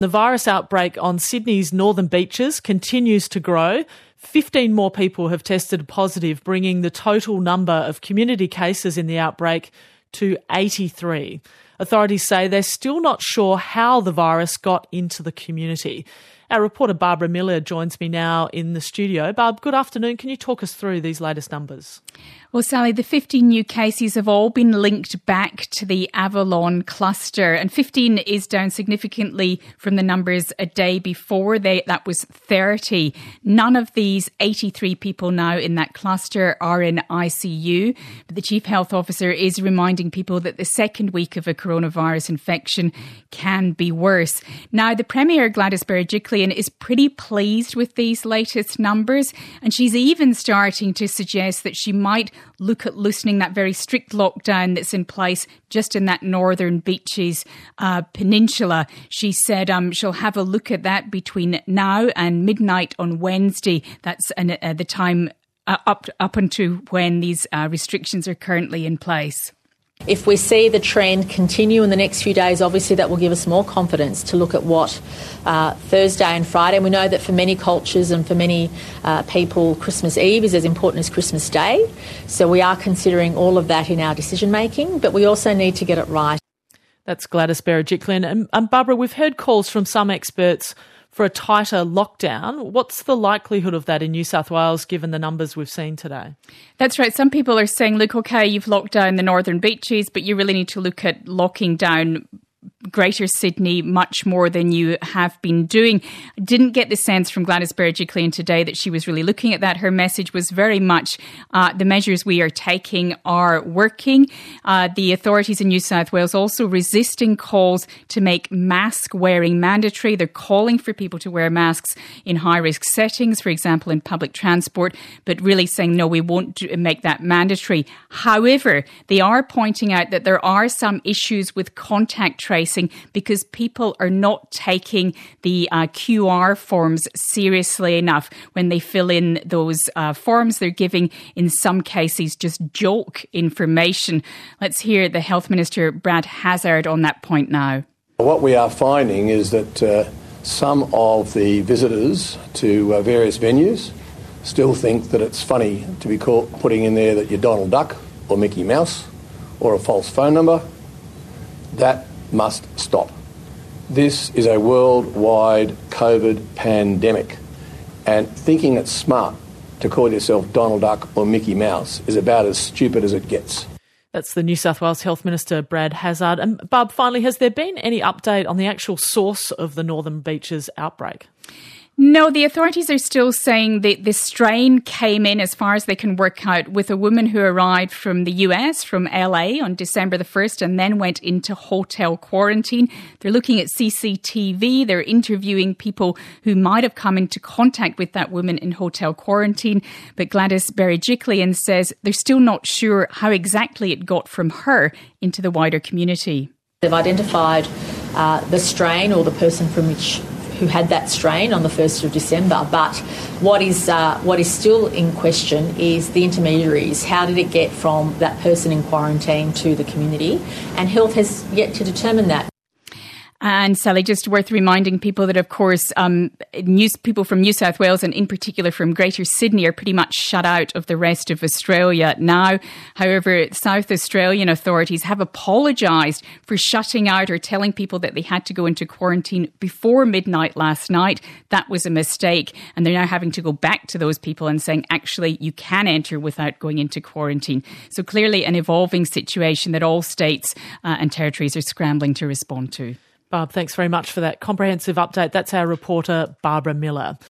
The virus outbreak on Sydney's northern beaches continues to grow. 15 more people have tested positive, bringing the total number of community cases in the outbreak to 83. Authorities say they're still not sure how the virus got into the community. Our reporter Barbara Miller joins me now in the studio. Barb, good afternoon. Can you talk us through these latest numbers? Well, Sally, the 15 new cases have all been linked back to the Avalon cluster, and 15 is down significantly from the numbers a day before. That was 30. None of these 83 people now in that cluster are in ICU. But the Chief Health Officer is reminding people that the second week of a coronavirus infection can be worse. Now, the Premier, Gladys Berejiklian, is pretty pleased with these latest numbers, and she's even starting to suggest that she might look at loosening that very strict lockdown that's in place just in that northern beaches peninsula. She said she'll have a look at that between now and midnight on Wednesday. That's the time up until when these restrictions are currently in place. If we see the trend continue in the next few days, obviously that will give us more confidence to look at what Thursday and Friday. And we know that for many cultures and for many people, Christmas Eve is as important as Christmas Day. So we are considering all of that in our decision making, but we also need to get it right. That's Gladys Berejiklian. And Barbara, we've heard calls from some experts for a tighter lockdown. What's the likelihood of that in New South Wales, given the numbers we've seen today? That's right. Some people are saying, look, OK, you've locked down the northern beaches, but you really need to look at locking down Greater Sydney much more than you have been doing. Didn't get the sense from Gladys Berejiklian today that she was really looking at that. Her message was very much the measures we are taking are working. The authorities in New South Wales also resisting calls to make mask wearing mandatory. They're calling for people to wear masks in high-risk settings, for example, in public transport, but really saying, no, we won't make that mandatory. However, they are pointing out that there are some issues with contact tracing because people are not taking the QR forms seriously enough. When they fill in those forms, they're giving, in some cases, just joke information. Let's hear the Health Minister, Brad Hazzard, on that point now. What we are finding is that some of the visitors to various venues still think that it's funny to be putting in there that you're Donald Duck or Mickey Mouse or a false phone number. That must stop. This is a worldwide COVID pandemic, and thinking it's smart to call yourself Donald Duck or Mickey Mouse is about as stupid as it gets. That's the New South Wales Health Minister, Brad Hazzard. And Barb, finally, has there been any update on the actual source of the Northern Beaches outbreak? No, the authorities are still saying that the strain came in, as far as they can work out, with a woman who arrived from the US, from LA, on December the 1st and then went into hotel quarantine. They're looking at CCTV. They're interviewing people who might have come into contact with that woman in hotel quarantine. But Gladys Berejiklian says they're still not sure how exactly it got from her into the wider community. They've identified the strain or the person who had that strain on the 1st of December. But what is still in question is the intermediaries. How did it get from that person in quarantine to the community? And health has yet to determine that. And Sally, just worth reminding people that, of course, people from New South Wales and in particular from Greater Sydney are pretty much shut out of the rest of Australia now. However, South Australian authorities have apologised for shutting out or telling people that they had to go into quarantine before midnight last night. That was a mistake. And they're now having to go back to those people and saying, actually, you can enter without going into quarantine. So clearly an evolving situation that all states and territories are scrambling to respond to. Barb, thanks very much for that comprehensive update. That's our reporter, Barbara Miller.